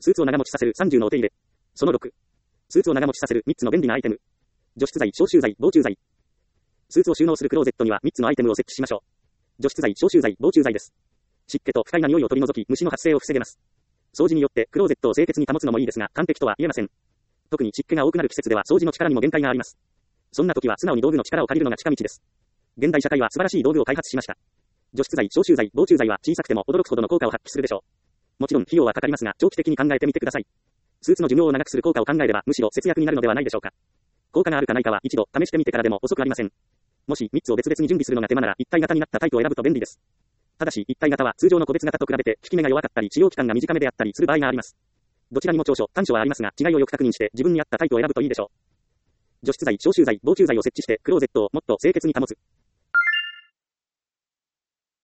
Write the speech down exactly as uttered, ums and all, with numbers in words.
スーツを長持ちさせるさんじゅうのお手入れ。そのろく。スーツを長持ちさせるみっつの便利なアイテム。除湿剤、消臭剤、防虫剤。スーツを収納するクローゼットにはみっつのアイテムを設置しましょう。除湿剤、消臭剤、防虫剤です。湿気と不快な匂いを取り除き、虫の発生を防げます。掃除によってクローゼットを清潔に保つのもいいですが、完璧とは言えません。特に湿気が多くなる季節では掃除の力にも限界があります。そんな時は素直に道具の力を借りるのが近道です。現代社会は素晴らしい道具を開発しました。除湿剤、消臭剤、防虫剤は小さくても驚くほどの効果を発揮するでしょう。もちろん費用はかかりますが、長期的に考えてみてください。スーツの寿命を長くする効果を考えれば、むしろ節約になるのではないでしょうか。効果があるかないかは一度試してみてからでも遅くありません。もしみっつを別々に準備するのが手間なら、一体型になったタイプを選ぶと便利です。ただし、一体型は通常の個別型と比べて効き目が弱かったり、使用期間が短めであったりする場合があります。どちらにも長所、短所はありますが、違いをよく確認して自分に合ったタイプを選ぶといいでしょう。除湿剤、消臭剤、防虫剤を設置して、クローゼットをもっと清潔に保つ。